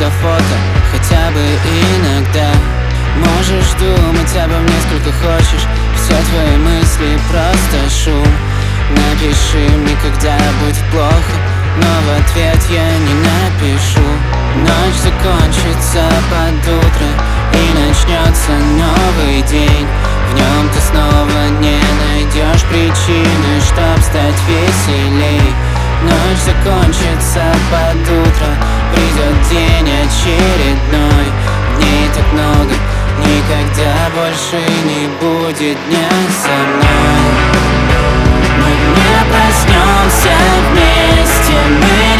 до фото, хотя бы иногда. Можешь думать обо мне сколько хочешь, все твои мысли просто шум. Напиши мне, когда будет плохо, но в ответ я не напишу. Ночь закончится под утро, и начнется новый день. В нем ты снова не найдешь причины, чтоб стать веселей. Ночь закончится под утро, придет день очередной. Дней так много, никогда больше не будет дня со мной. Мы не проснемся вместе, мы